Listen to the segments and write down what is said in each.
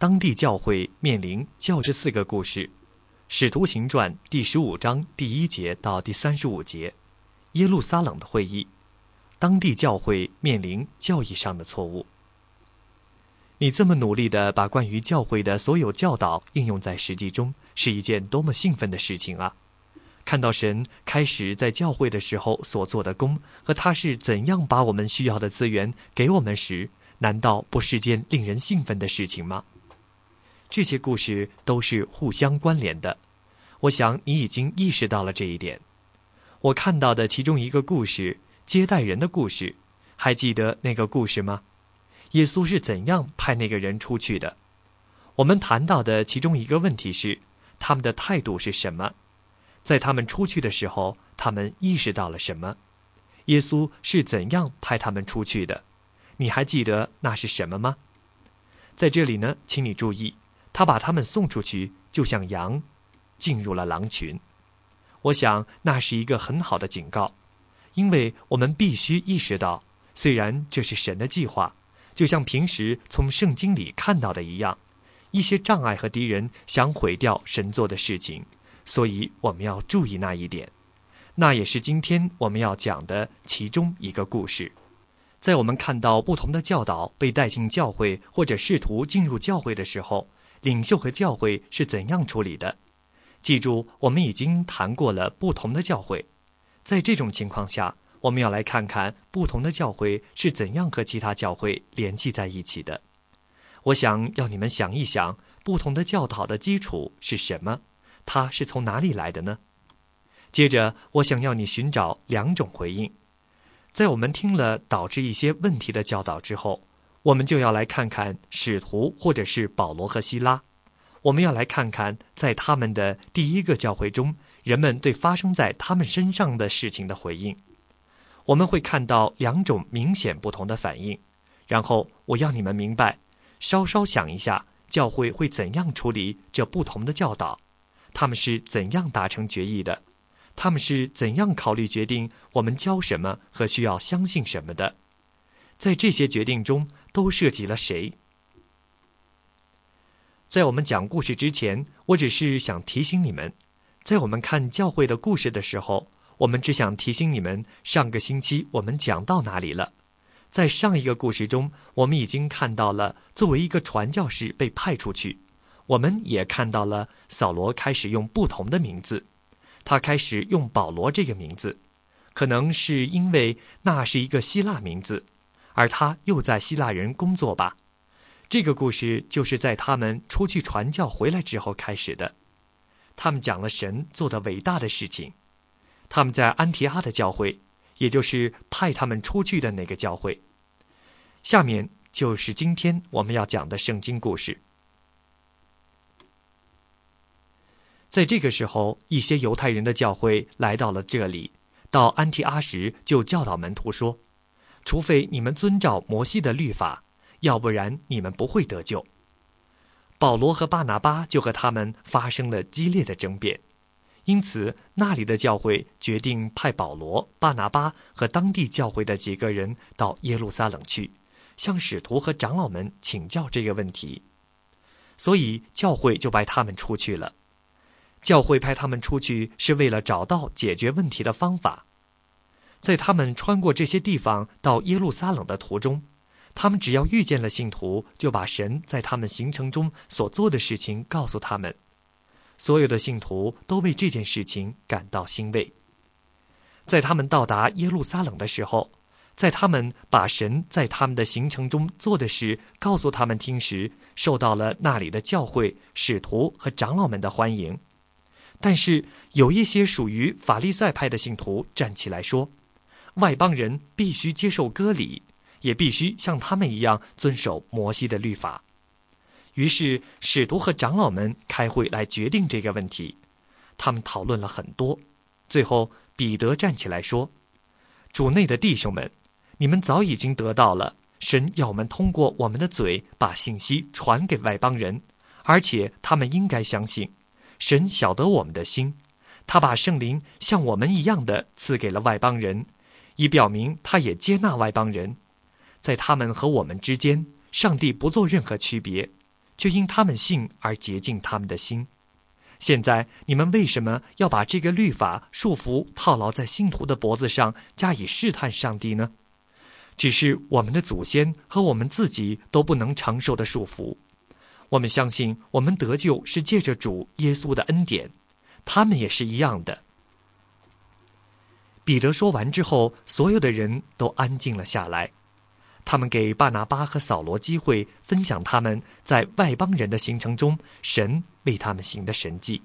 当地教会面临较这4个故事：使徒行传第15章第1节到第35节，耶路撒冷的会议，当地教会面临教义上的错误。你这么努力地把关于教会的所有教导应用在实际中，是一件多么兴奋的事情啊！看到神开始在教会的时候所做的工，和他是怎样把我们需要的资源给我们时，难道不是件令人兴奋的事情吗？这些故事都是互相关联的，我想你已经意识到了这一点。我看到的其中一个故事，接待人的故事，还记得那个故事吗？耶稣是怎样派那个人出去的？我们谈到的其中一个问题是，他们的态度是什么？在他们出去的时候，他们意识到了什么？耶稣是怎样派他们出去的？你还记得那是什么吗？在这里呢，请你注意，他把他们送出去，就像羊进入了狼群。我想那是一个很好的警告，因为我们必须意识到，虽然这是神的计划，就像平时从圣经里看到的一样，一些障碍和敌人想毁掉神做的事情，所以我们要注意那一点。那也是今天我们要讲的其中一个故事。在我们看到不同的教导被带进教会，或者试图进入教会的时候，领袖和教会是怎样处理的？记住，我们已经谈过了不同的教会。在这种情况下，我们要来看看不同的教会是怎样和其他教会联系在一起的。我想要你们想一想，不同的教导的基础是什么？它是从哪里来的呢？接着，我想要你寻找2种回应。在我们听了导致一些问题的教导之后，我们就要来看看使徒或者是保罗和希拉。我们要来看看在他们的第一个教会中，人们对发生在他们身上的事情的回应。我们会看到2种明显不同的反应，然后我要你们明白，稍稍想一下，教会会怎样处理这不同的教导，他们是怎样达成决议的，他们是怎样考虑决定我们教什么和需要相信什么的。在这些决定中都涉及了谁？在我们讲故事之前，我只是想提醒你们，在我们看教会的故事的时候，我们只想提醒你们，上个星期我们讲到哪里了。在上一个故事中，我们已经看到了作为一个传教士被派出去，我们也看到了扫罗开始用不同的名字，他开始用保罗这个名字，可能是因为那是一个希腊名字，而他又在希腊人工作吧。这个故事就是在他们出去传教回来之后开始的。他们讲了神做的伟大的事情。他们在安提阿的教会，也就是派他们出去的那个教会。下面就是今天我们要讲的圣经故事。在这个时候，一些犹太人的教会来到了这里，到安提阿时就教导门徒说，除非你们遵照摩西的律法，要不然你们不会得救。保罗和巴拿巴就和他们发生了激烈的争辩，因此那里的教会决定派保罗、巴拿巴和当地教会的几个人到耶路撒冷去，向使徒和长老们请教这个问题。所以教会就派他们出去了。教会派他们出去是为了找到解决问题的方法。在他们穿过这些地方到耶路撒冷的途中，他们只要遇见了信徒，就把神在他们行程中所做的事情告诉他们。所有的信徒都为这件事情感到欣慰。在他们到达耶路撒冷的时候，在他们把神在他们的行程中做的事告诉他们听时，受到了那里的教会、使徒和长老们的欢迎。但是有一些属于法利赛派的信徒站起来说，外邦人必须接受割礼，也必须像他们一样遵守摩西的律法。于是使徒和长老们开会来决定这个问题。他们讨论了很多，最后彼得站起来说，主内的弟兄们，你们早已经得到了神要我们通过我们的嘴把信息传给外邦人，而且他们应该相信神晓得我们的心，他把圣灵像我们一样的赐给了外邦人，以表明他也接纳外邦人。在他们和我们之间，上帝不做任何区别， 却因他们信而洁净他们的心。现在你们为什么要把这个律法束缚套牢在信徒的脖子上，加以试探上帝呢？只是我们的祖先和我们自己都不能承受的束缚。我们相信我们得救是借着主耶稣的恩典，他们也是一样的。彼得说完之后，所有的人都安静了下来。他们给巴拿巴和扫罗机会分享他们在外邦人的行程中神为他们行的神迹。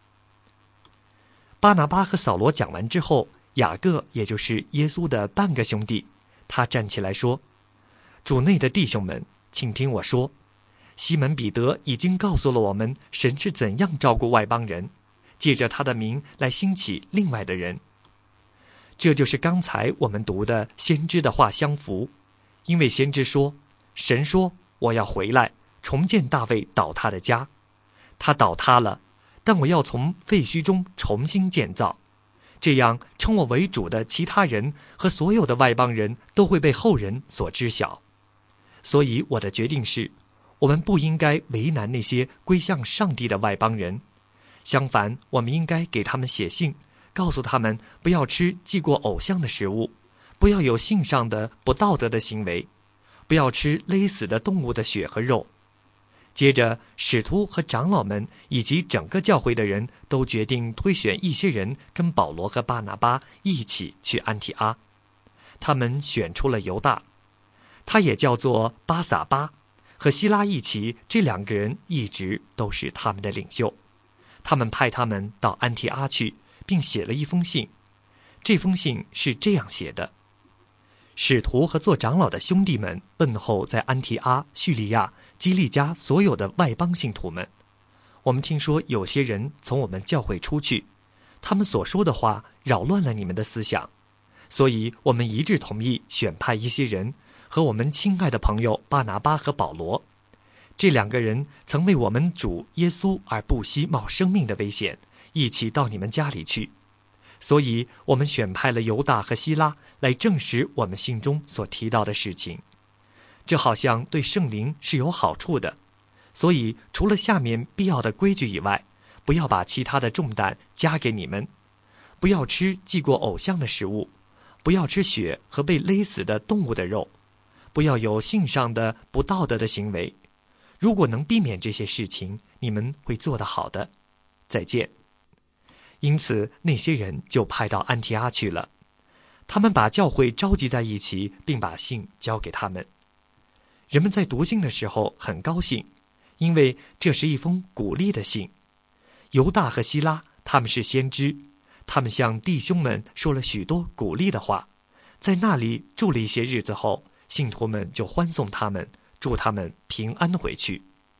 巴拿巴和扫罗讲完之后，雅各也就是耶稣的半个兄弟，他站起来说：主内的弟兄们，请听我说，西门彼得已经告诉了我们神是怎样照顾外邦人，借着他的名来兴起另外的人。这就是刚才我们读的先知的话相符，因为先知说，神说我要回来重建大卫倒塌的家，他倒塌了，但我要从废墟中重新建造，这样称我为主的其他人和所有的外邦人都会被后人所知晓。所以我的决定是，我们不应该为难那些归向上帝的外邦人，相反，我们应该给他们写信，告诉他们不要吃祭过偶像的食物，不要有性上的不道德的行为，不要吃勒死的动物的血和肉。接着，使徒和长老们以及整个教会的人都决定推选一些人跟保罗和巴拿巴一起去安提阿。他们选出了犹大，他也叫做巴撒巴，和希拉一起，这两个人一直都是他们的领袖。他们派他们到安提阿去，并写了一封信。这封信是这样写的：使徒和做长老的兄弟们问候在安提阿、叙利亚、基利家所有的外邦信徒们。我们听说有些人从我们教会出去，他们所说的话扰乱了你们的思想，所以我们一致同意选派一些人和我们亲爱的朋友巴拿巴和保罗。这两个人曾为我们主耶稣而不惜冒生命的危险，一起到你们家里去。所以我们选派了犹大和希拉来证实我们信中所提到的事情。这好像对圣灵是有好处的。所以除了下面必要的规矩以外，不要把其他的重担加给你们。不要吃祭过偶像的食物，不要吃血和被勒死的动物的肉，不要有性上的不道德的行为。如果能避免这些事情，你们会做得好的。再见。因此那些人就派到安提阿去了。他们把教会召集在一起，并把信交给他们。人们在读信的时候很高兴，因为这是一封鼓励的信。犹大和希拉他们是先知，他们向弟兄们说了许多鼓励的话。在那里住了一些日子后，信徒们就欢送他们，祝他们平安回去。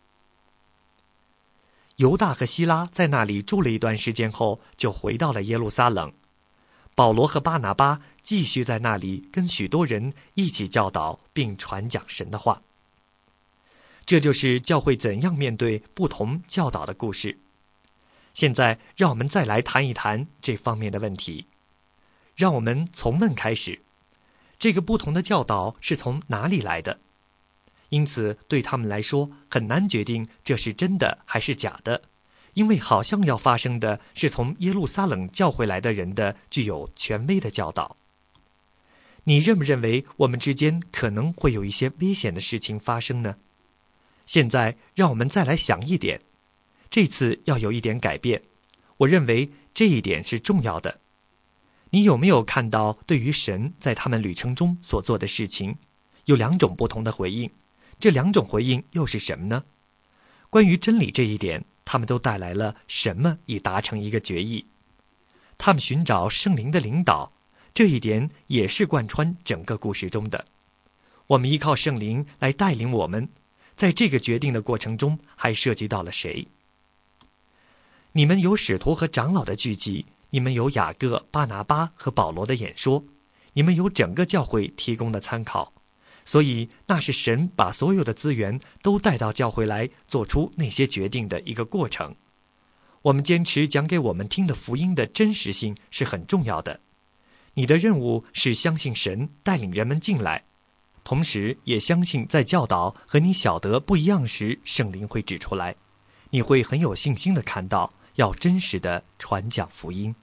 犹大和希拉在那里住了一段时间后，就回到了耶路撒冷。保罗和巴拿巴继续在那里跟许多人一起教导并传讲神的话。这就是教会怎样面对不同教导的故事。现在让我们再来谈一谈这方面的问题。让我们从问开始，这个不同的教导是从哪里来的？因此对他们来说很难决定这是真的还是假的，因为好像要发生的是从耶路撒冷教会来的人的具有权威的教导。你认不认为我们之间可能会有一些危险的事情发生呢？现在让我们再来想一点，这次要有一点改变，我认为这一点是重要的。你有没有看到对于神在他们旅程中所做的事情，有两种不同的回应？这两种回应又是什么呢？关于真理这一点，他们都带来了什么以达成一个决议？他们寻找圣灵的领导，这一点也是贯穿整个故事中的。我们依靠圣灵来带领我们，在这个决定的过程中还涉及到了谁？你们有使徒和长老的聚集，你们有雅各、巴拿巴和保罗的演说，你们有整个教会提供的参考，所以那是神把所有的资源都带到教会来做出那些决定的一个过程。我们坚持讲给我们听的福音的真实性是很重要的。你的任务是相信神带领人们进来， 同时也相信在教导和你晓得不一样时，圣灵会指出来，你会很有信心地看到，要真实地传讲福音。